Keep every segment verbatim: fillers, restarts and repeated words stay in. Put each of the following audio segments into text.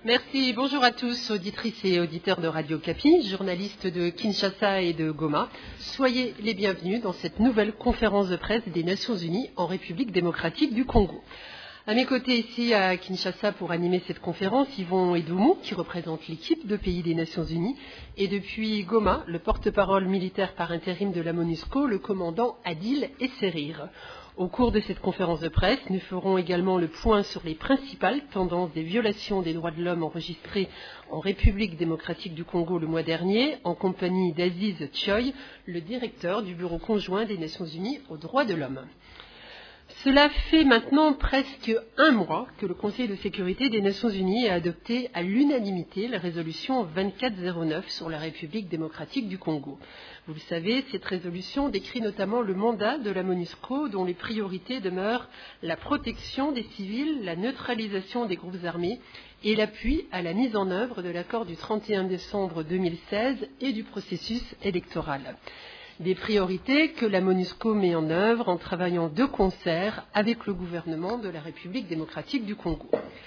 Merci, bonjour à tous, auditrices et auditeurs de Radio Okapi, journalistes de Kinshasa et de Goma. Soyez les bienvenus dans cette nouvelle conférence de presse des Nations Unies en République démocratique du Congo. À mes côtés ici à Kinshasa pour animer cette conférence, Yvon Edoumou, qui représente l'équipe de pays des Nations Unies, et depuis Goma, le porte-parole militaire par intérim de la MONUSCO, le commandant Adil Esserir. Au cours de cette conférence de presse, nous ferons également le point sur les principales tendances des violations des droits de l'homme enregistrées en République démocratique du Congo le mois dernier, en compagnie d'Aziz Tchoy, le directeur du Bureau conjoint des Nations Unies aux droits de l'homme. Cela fait maintenant presque un mois que le Conseil de sécurité des Nations Unies a adopté à l'unanimité la résolution vingt-quatre zéro neuf sur la République démocratique du Congo. Vous le savez, cette résolution décrit notamment le mandat de la MONUSCO dont les priorités demeurent la protection des civils, la neutralisation des groupes armés et l'appui à la mise en œuvre de l'accord du trente et un décembre deux mille seize et du processus électoral. Des priorités que la MONUSCO met en œuvre en travaillant de concert avec le gouvernement de la République démocratique du Congo.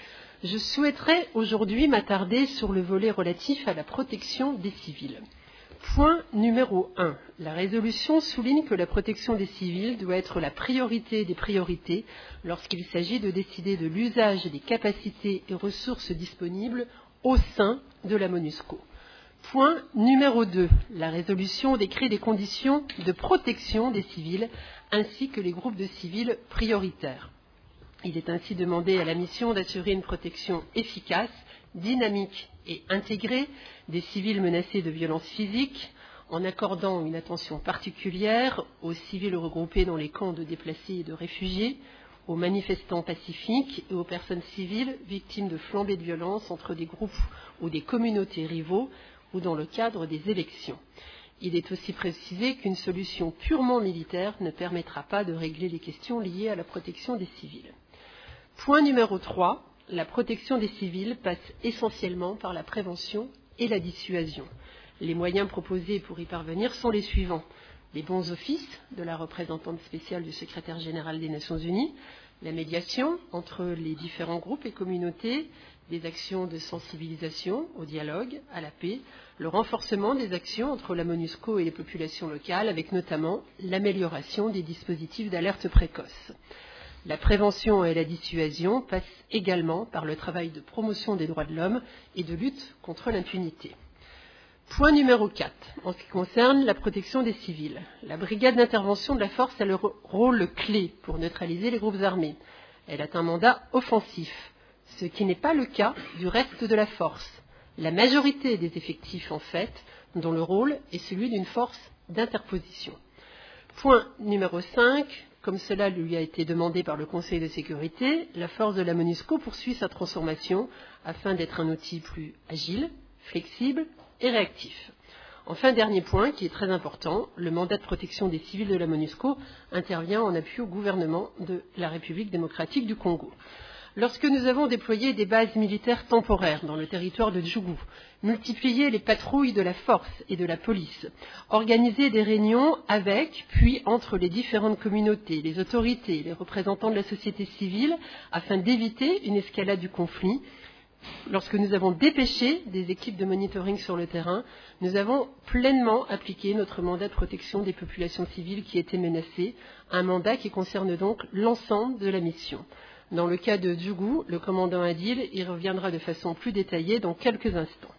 Je souhaiterais aujourd'hui m'attarder sur le volet relatif à la protection des civils. Point numéro un. La résolution souligne que la protection des civils doit être la priorité des priorités lorsqu'il s'agit de décider de l'usage des capacités et ressources disponibles au sein de la MONUSCO. Point numéro deux. La résolution décrit des conditions de protection des civils ainsi que les groupes de civils prioritaires. Il est ainsi demandé à la mission d'assurer une protection efficace, dynamique et intégrée des civils menacés de violences physiques, en accordant une attention particulière aux civils regroupés dans les camps de déplacés et de réfugiés, aux manifestants pacifiques et aux personnes civiles victimes de flambées de violence entre des groupes ou des communautés rivaux, ou dans le cadre des élections. Il est aussi précisé qu'une solution purement militaire ne permettra pas de régler les questions liées à la protection des civils. Point numéro trois. La protection des civils passe essentiellement par la prévention et la dissuasion. Les moyens proposés pour y parvenir sont les suivants. Les bons offices de la représentante spéciale du secrétaire général des Nations Unies, la médiation entre les différents groupes et communautés, des actions de sensibilisation au dialogue, à la paix, le renforcement des actions entre la MONUSCO et les populations locales, avec notamment l'amélioration des dispositifs d'alerte précoce. La prévention et la dissuasion passent également par le travail de promotion des droits de l'homme et de lutte contre l'impunité. Point numéro quatre. En ce qui concerne la protection des civils, la brigade d'intervention de la force a le rôle clé pour neutraliser les groupes armés. Elle a un mandat offensif, ce qui n'est pas le cas du reste de la force. La majorité des effectifs, en fait, dont le rôle est celui d'une force d'interposition. Point numéro cinq. Comme cela lui a été demandé par le Conseil de sécurité, la force de la MONUSCO poursuit sa transformation afin d'être un outil plus agile, flexible et réactif. Enfin, dernier point qui est très important, le mandat de protection des civils de la MONUSCO intervient en appui au gouvernement de la République démocratique du Congo. Lorsque nous avons déployé des bases militaires temporaires dans le territoire de Djougou, multiplié les patrouilles de la force et de la police, organisé des réunions avec, puis entre les différentes communautés, les autorités, les représentants de la société civile, afin d'éviter une escalade du conflit, lorsque nous avons dépêché des équipes de monitoring sur le terrain, nous avons pleinement appliqué notre mandat de protection des populations civiles qui étaient menacées, un mandat qui concerne donc l'ensemble de la mission. Dans le cas de Djougou, le commandant Adil y reviendra de façon plus détaillée dans quelques instants.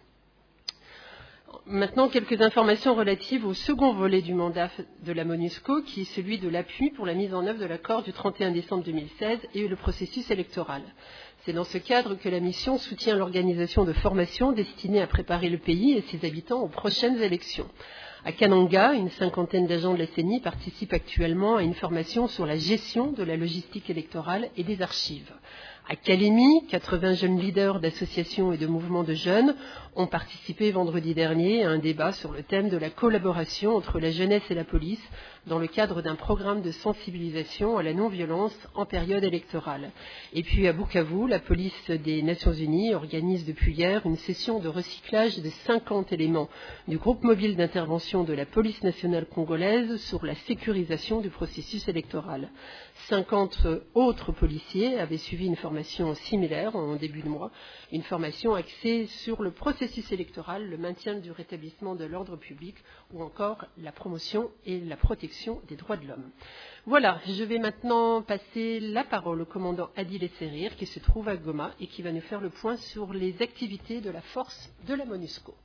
Maintenant, quelques informations relatives au second volet du mandat de la MONUSCO, qui est celui de l'appui pour la mise en œuvre de l'accord du trente et un décembre deux mille seize et le processus électoral. C'est dans ce cadre que la mission soutient l'organisation de formations destinées à préparer le pays et ses habitants aux prochaines élections. À Kananga, une cinquantaine d'agents de la C E N I participent actuellement à une formation sur la gestion de la logistique électorale et des archives. À Kalemi, quatre-vingts jeunes leaders d'associations et de mouvements de jeunes ont participé vendredi dernier à un débat sur le thème de la collaboration entre la jeunesse et la police dans le cadre d'un programme de sensibilisation à la non-violence en période électorale. Et puis à Bukavu, la police des Nations Unies organise depuis hier une session de recyclage de cinquante éléments du groupe mobile d'intervention de la police nationale congolaise sur la sécurisation du processus électoral. cinquante autres policiers avaient suivi une formation similaire en début de mois, une formation axée sur le processus électoral, le maintien du rétablissement de l'ordre public ou encore la promotion et la protection des droits de l'homme. Voilà, je vais maintenant passer la parole au commandant Adil Esserir qui se trouve à Goma et qui va nous faire le point sur les activités de la force de la MONUSCO.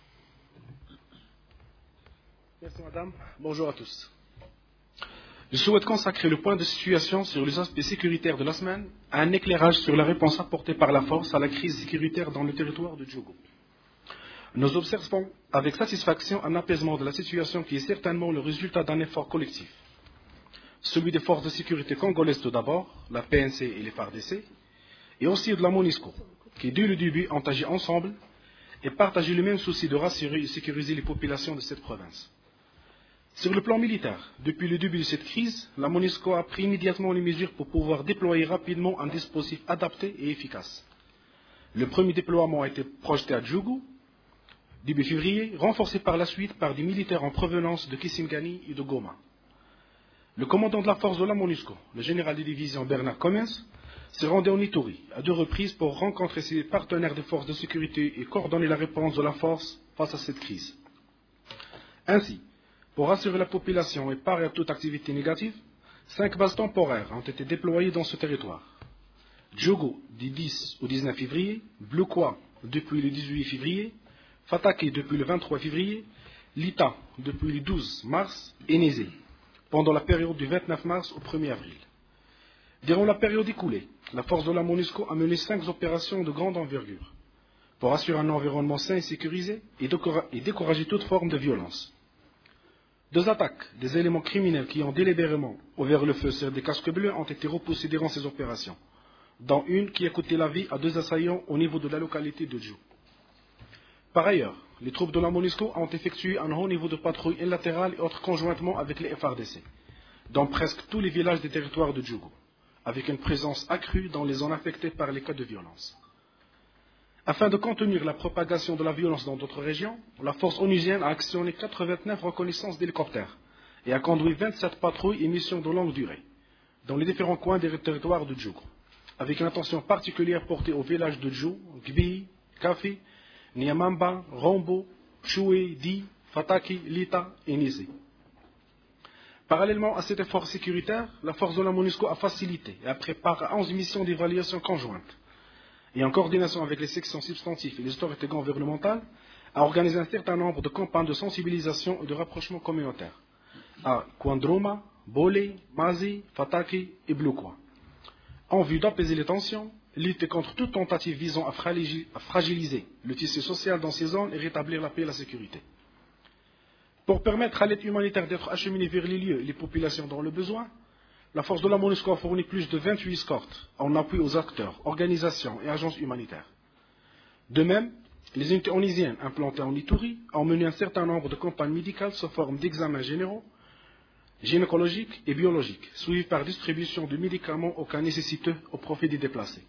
Merci madame, bonjour à tous. Je souhaite consacrer le point de situation sur les aspects sécuritaires de la semaine à un éclairage sur la réponse apportée par la force à la crise sécuritaire dans le territoire de Djougou. Nous observons avec satisfaction un apaisement de la situation qui est certainement le résultat d'un effort collectif. Celui des forces de sécurité congolaises tout d'abord, la P N C et les F A R D C, et aussi de la MONUSCO, qui dès le début ont agi ensemble et partagé le même souci de rassurer et sécuriser les populations de cette province. Sur le plan militaire, depuis le début de cette crise, la MONUSCO a pris immédiatement les mesures pour pouvoir déployer rapidement un dispositif adapté et efficace. Le premier déploiement a été projeté à Djougou, début février, renforcé par la suite par des militaires en provenance de Kisangani et de Goma. Le commandant de la force de la MONUSCO, le général de division Bernard Comens, s'est rendu en Ituri à deux reprises pour rencontrer ses partenaires de forces de sécurité et coordonner la réponse de la force face à cette crise. Ainsi, pour rassurer la population et parer à toute activité négative, cinq bases temporaires ont été déployées dans ce territoire. Djougou du dix au dix-neuf février, Blukwa depuis le dix-huit février, Fataki depuis le vingt-trois février, Lita depuis le douze mars et Nézé pendant la période du vingt-neuf mars au premier avril. Durant la période écoulée, la force de la MONUSCO a mené cinq opérations de grande envergure pour assurer un environnement sain et sécurisé et décourager toute forme de violence. Deux attaques des éléments criminels qui ont délibérément ouvert le feu sur des casques bleus ont été repoussées durant ces opérations, dont une qui a coûté la vie à deux assaillants au niveau de la localité de Djou. Par ailleurs, les troupes de la MONUSCO ont effectué un haut niveau de patrouille unilatérale et autres conjointement avec les F A R D C, dans presque tous les villages des territoires de Djougou, avec une présence accrue dans les zones affectées par les cas de violence. Afin de contenir la propagation de la violence dans d'autres régions, la force onusienne a actionné quatre-vingt-neuf reconnaissances d'hélicoptères et a conduit vingt-sept patrouilles et missions de longue durée dans les différents coins des territoires de Djougou, avec une attention particulière portée aux villages de Djou, Gbi, Kafi, Niamamba, Rombo, Choué, Di, Fataki, Lita et Nizé. Parallèlement à cet effort sécuritaire, la force de la MONUSCO a facilité et a préparé onze missions d'évaluation conjointe et en coordination avec les sections substantives et les autorités gouvernementales, a organisé un certain nombre de campagnes de sensibilisation et de rapprochement communautaire à Kouandroma, Bolé, Mazi, Fataki et Blukwa, en vue d'apaiser les tensions, lutter contre toute tentative visant à fragiliser le tissu social dans ces zones et rétablir la paix et la sécurité. Pour permettre à l'aide humanitaire d'être acheminée vers les lieux et les populations dans le besoin, la force de la MONUSCO a fourni plus de vingt-huit escortes en appui aux acteurs, organisations et agences humanitaires. De même, les unités onusiennes implantées en Ituri ont mené un certain nombre de campagnes médicales sous forme d'examens généraux, gynécologiques et biologiques, suivis par distribution de médicaments au cas nécessiteux au profit des déplacés.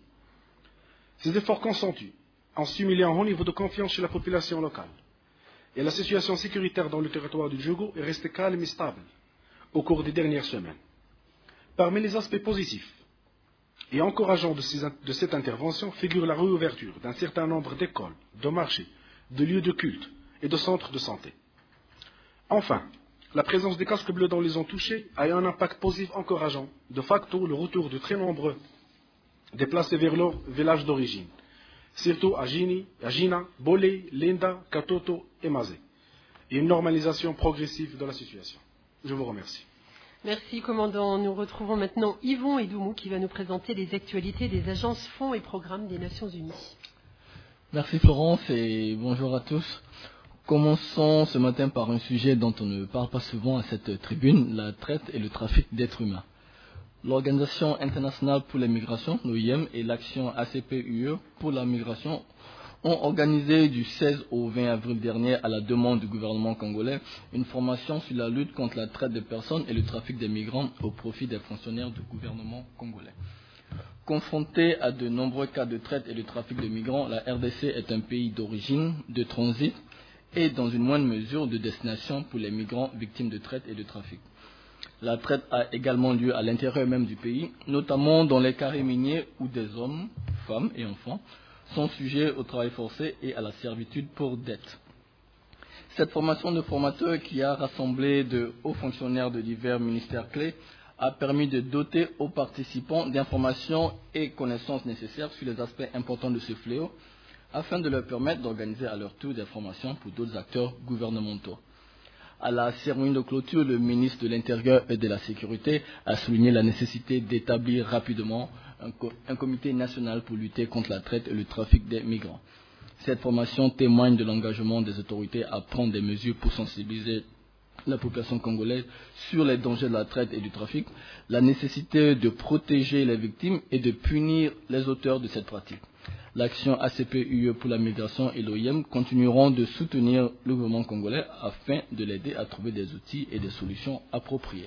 Ces efforts consentis ont stimulé un haut niveau de confiance chez la population locale, et la situation sécuritaire dans le territoire du Djougou est restée calme et stable au cours des dernières semaines. Parmi les aspects positifs et encourageants de, ces, de cette intervention figure la réouverture d'un certain nombre d'écoles, de marchés, de lieux de culte et de centres de santé. Enfin, la présence des casques bleus dans les zones touchées a eu un impact positif encourageant, de facto le retour de très nombreux déplacés vers leur village d'origine, surtout à Gini, à Gina, Bolé, Linda, Katoto et Mazé, et une normalisation progressive de la situation. Je vous remercie. Merci, commandant. Nous retrouvons maintenant Yvon Edoumou qui va nous présenter les actualités des agences, fonds et programmes des Nations Unies. Merci Florence et bonjour à tous. Commençons ce matin par un sujet dont on ne parle pas souvent à cette tribune, la traite et le trafic d'êtres humains. L'Organisation internationale pour les migrations, l'O I M, et l'Action A C P U E pour la migration ont organisé du seize au vingt avril dernier, à la demande du gouvernement congolais, une formation sur la lutte contre la traite des personnes et le trafic des migrants au profit des fonctionnaires du gouvernement congolais. Confrontée à de nombreux cas de traite et de trafic de migrants, la R D C est un pays d'origine, de transit et dans une moindre mesure de destination pour les migrants victimes de traite et de trafic. La traite a également lieu à l'intérieur même du pays, notamment dans les carrés miniers où des hommes, femmes et enfants sont sujets au travail forcé et à la servitude pour dette. Cette formation de formateurs qui a rassemblé de hauts fonctionnaires de divers ministères clés a permis de doter aux participants d'informations et connaissances nécessaires sur les aspects importants de ce fléau, afin de leur permettre d'organiser à leur tour des formations pour d'autres acteurs gouvernementaux. À la cérémonie de clôture, le ministre de l'Intérieur et de la Sécurité a souligné la nécessité d'établir rapidement un, co- un comité national pour lutter contre la traite et le trafic des migrants. Cette formation témoigne de l'engagement des autorités à prendre des mesures pour sensibiliser la population congolaise sur les dangers de la traite et du trafic, la nécessité de protéger les victimes et de punir les auteurs de cette pratique. L'action A C P U E pour la migration et l'O I M continueront de soutenir le gouvernement congolais afin de l'aider à trouver des outils et des solutions appropriées.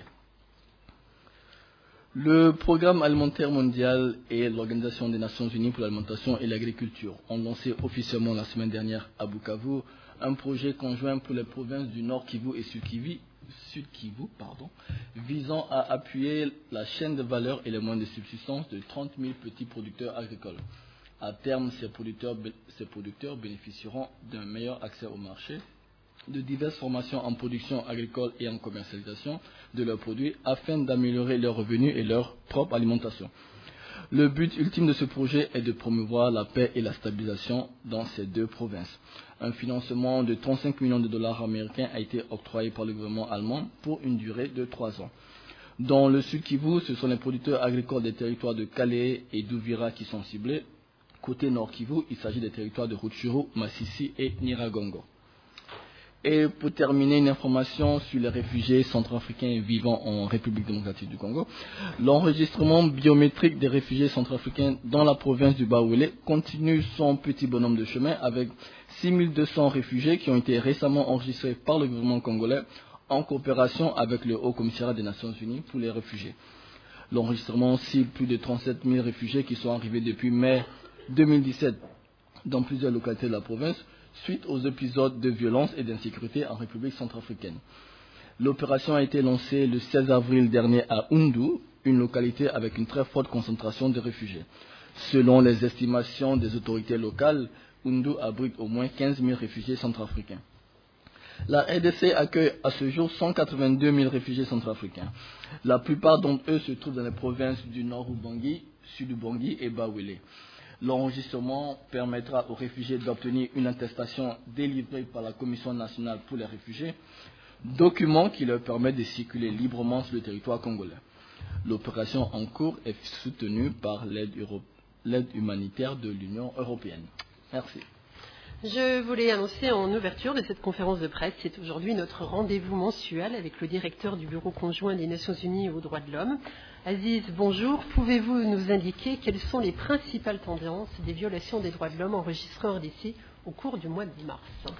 Le Programme alimentaire mondial et l'Organisation des Nations Unies pour l'alimentation et l'agriculture ont lancé officiellement la semaine dernière à Bukavu un projet conjoint pour les provinces du Nord Kivu et Sud Kivu, Sud Kivu pardon, visant à appuyer la chaîne de valeur et les moyens de subsistance de trente mille petits producteurs agricoles. À terme, ces producteurs, ces producteurs bénéficieront d'un meilleur accès au marché, de diverses formations en production agricole et en commercialisation de leurs produits afin d'améliorer leurs revenus et leur propre alimentation. Le but ultime de ce projet est de promouvoir la paix et la stabilisation dans ces deux provinces. Un financement de trente-cinq millions de dollars américains a été octroyé par le gouvernement allemand pour une durée de trois ans. Dans le Sud Kivu, ce sont les producteurs agricoles des territoires de Kalehe et d'Uvira qui sont ciblés. Côté Nord Kivu, il s'agit des territoires de Rutshuru, Masisi et Nyiragongo. Et pour terminer, une information sur les réfugiés centrafricains vivant en République démocratique du Congo. L'enregistrement biométrique des réfugiés centrafricains dans la province du Bawele continue son petit bonhomme de chemin avec six mille deux cents réfugiés qui ont été récemment enregistrés par le gouvernement congolais en coopération avec le Haut Commissariat des Nations Unies pour les réfugiés. L'enregistrement cible plus de trente-sept mille réfugiés qui sont arrivés depuis mai deux mille dix-sept dans plusieurs localités de la province, suite aux épisodes de violence et d'insécurité en République centrafricaine. L'opération a été lancée le seize avril dernier à Oundou, une localité avec une très forte concentration de réfugiés. Selon les estimations des autorités locales, Oundou abrite au moins quinze mille réfugiés centrafricains. La R D C accueille à ce jour cent quatre-vingt-deux mille réfugiés centrafricains. La plupart d'entre eux se trouvent dans les provinces du Nord Ubangi, Sud Ubangi et Bawele. L'enregistrement permettra aux réfugiés d'obtenir une attestation délivrée par la Commission nationale pour les réfugiés, document qui leur permet de circuler librement sur le territoire congolais. L'opération en cours est soutenue par l'aide, Euro... l'aide humanitaire de l'Union européenne. Merci. Je voulais annoncer en ouverture de cette conférence de presse, c'est aujourd'hui notre rendez-vous mensuel avec le directeur du Bureau conjoint des Nations Unies aux droits de l'homme. Aziz, bonjour. Pouvez-vous nous indiquer quelles sont les principales tendances des violations des droits de l'homme enregistrées en R D C au cours du mois de mars?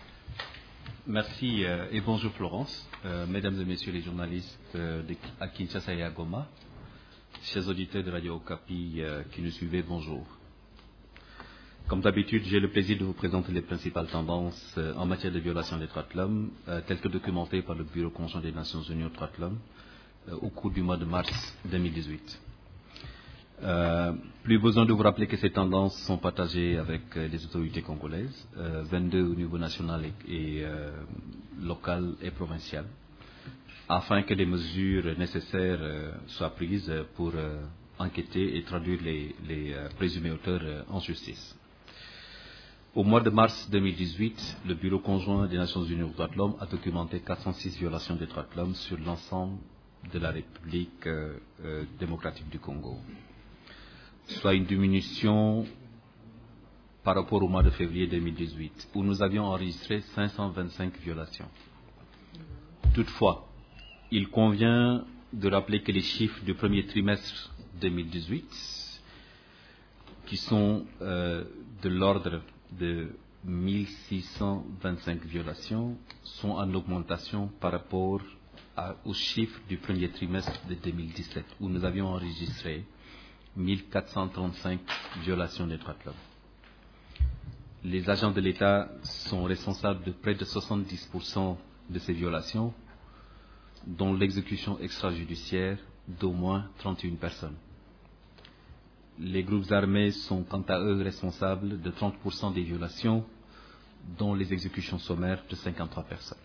Merci euh, et bonjour Florence, euh, mesdames et messieurs les journalistes euh, de, à Kinshasa et à Goma, chers auditeurs de Radio Okapi euh, qui nous suivez, bonjour. Comme d'habitude, j'ai le plaisir de vous présenter les principales tendances euh, en matière de violation des droits de l'homme, euh, telles que documentées par le Bureau conjoint des Nations Unies aux droits de l'homme euh, au cours du mois de mars deux mille dix-huit. Euh, plus besoin de vous rappeler que ces tendances sont partagées avec euh, les autorités congolaises, euh, vingt-deux au niveau national et, et euh, local et provincial, afin que des mesures nécessaires euh, soient prises pour euh, enquêter et traduire les, les euh, présumés auteurs euh, en justice. Au mois de mars deux mille dix-huit, le Bureau conjoint des Nations Unies aux droits de l'homme a documenté quatre cent six violations des droits de l'homme sur l'ensemble de la République euh, euh, démocratique du Congo, soit une diminution par rapport au mois de février deux mille dix-huit, où nous avions enregistré cinq cent vingt-cinq violations. Toutefois, il convient de rappeler que les chiffres du premier trimestre deux mille dix-huit, qui sont euh, de l'ordre de mille six cent vingt-cinq violations, sont en augmentation par rapport à, aux chiffres du premier trimestre de deux mille dix-sept, où nous avions enregistré mille quatre cent trente-cinq violations des droits de l'homme. Les agents de l'État sont responsables de près de soixante-dix pour cent de ces violations, dont l'exécution extrajudiciaire d'au moins trente et une personnes. Les groupes armés sont quant à eux responsables de trente pour cent des violations, dont les exécutions sommaires de cinquante-trois personnes.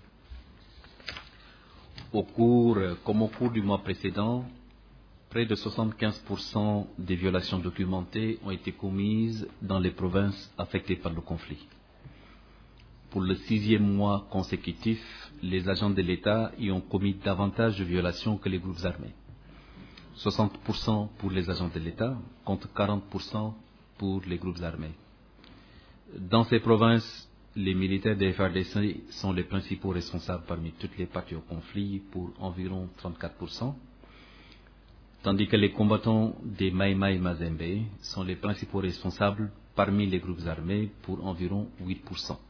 Au cours, comme au cours du mois précédent, près de soixante-quinze pour cent des violations documentées ont été commises dans les provinces affectées par le conflit. Pour le sixième mois consécutif, les agents de l'État y ont commis davantage de violations que les groupes armés. soixante pour cent pour les agents de l'État, contre quarante pour cent pour les groupes armés. Dans ces provinces, les militaires des F A R D C sont les principaux responsables parmi toutes les parties au conflit pour environ trente-quatre pour cent, tandis que les combattants des Mai Mai Mazembe sont les principaux responsables parmi les groupes armés pour environ huit pour cent.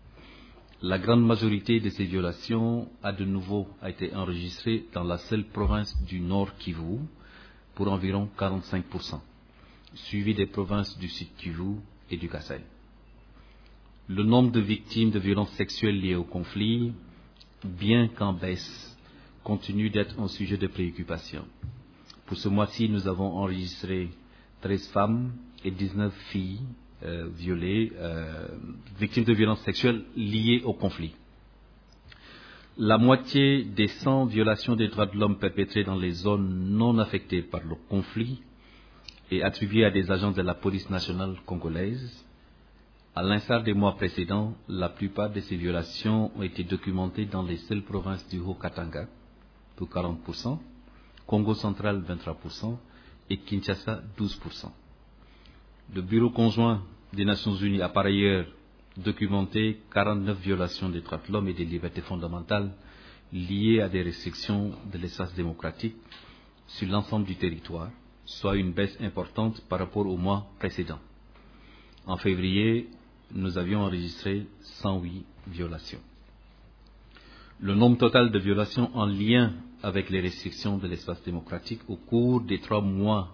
La grande majorité de ces violations a de nouveau été enregistrée dans la seule province du Nord Kivu pour environ quarante-cinq pour cent, suivie des provinces du Sud Kivu et du Kasaï. Le nombre de victimes de violences sexuelles liées au conflit, bien qu'en baisse, continue d'être un sujet de préoccupation. Pour ce mois-ci, nous avons enregistré treize femmes et dix-neuf filles euh, violées, euh, victimes de violences sexuelles liées au conflit. La moitié des cent violations des droits de l'homme perpétrées dans les zones non affectées par le conflit est attribuée à des agents de la police nationale congolaise. À l'instar des mois précédents, la plupart de ces violations ont été documentées dans les seules provinces du Haut-Katanga, pour quarante pour cent, Congo central vingt-trois pour cent et Kinshasa douze pour cent. Le Bureau conjoint des Nations Unies a par ailleurs documenté quarante-neuf violations des droits de l'homme et des libertés fondamentales liées à des restrictions de l'espace démocratique sur l'ensemble du territoire, soit une baisse importante par rapport au mois précédent. En février, nous avions enregistré cent huit violations. Le nombre total de violations en lien avec les restrictions de l'espace démocratique au cours des trois mois,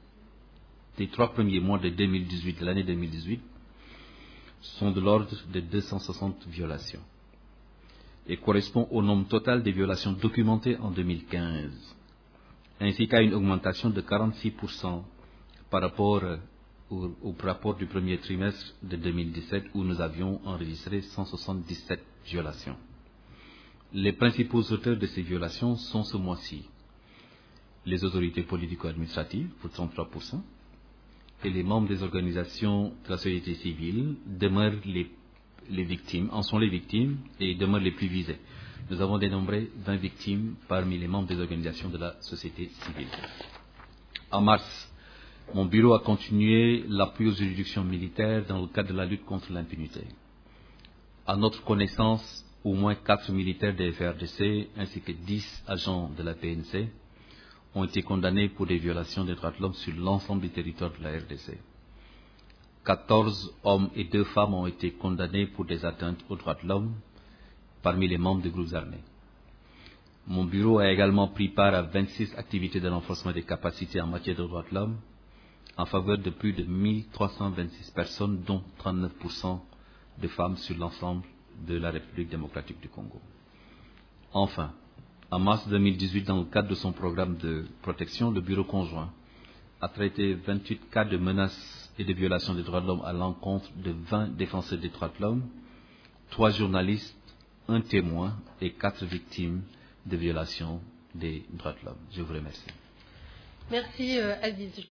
des trois premiers mois de deux mille dix-huit, de l'année deux mille dix-huit, sont de l'ordre de deux cent soixante violations et correspond au nombre total des violations documentées en deux mille quinze, ainsi qu'à une augmentation de quarante-six pour cent par rapport au, au rapport du premier trimestre de deux mille dix-sept où nous avions enregistré cent soixante-dix-sept violations. Les principaux auteurs de ces violations sont ce mois-ci les autorités politico-administratives pour trente-trois pour cent et les membres des organisations de la société civile demeurent les, les victimes, en sont les victimes et demeurent les plus visées. Nous avons dénombré vingt victimes parmi les membres des organisations de la société civile. En mars, mon bureau a continué l'appui aux juridictions militaires dans le cadre de la lutte contre l'impunité. À notre connaissance, au moins quatre militaires des F A R D C ainsi que dix agents de la P N C ont été condamnés pour des violations des droits de l'homme sur l'ensemble du territoire de la R D C. quatorze hommes et deux femmes ont été condamnés pour des atteintes aux droits de l'homme parmi les membres des groupes armés. Mon bureau a également pris part à vingt-six activités de renforcement des capacités en matière de droits de l'homme en faveur de plus de mille trois cent vingt-six personnes, dont trente-neuf pour cent de femmes sur l'ensemble de la République démocratique du Congo. Enfin, en mars deux mille dix-huit, dans le cadre de son programme de protection, le Bureau conjoint a traité vingt-huit cas de menaces et de violations des droits de l'homme à l'encontre de vingt défenseurs des droits de l'homme, trois journalistes, un témoin et quatre victimes de violations des droits de l'homme. Je vous remercie. Merci, euh, Aziz.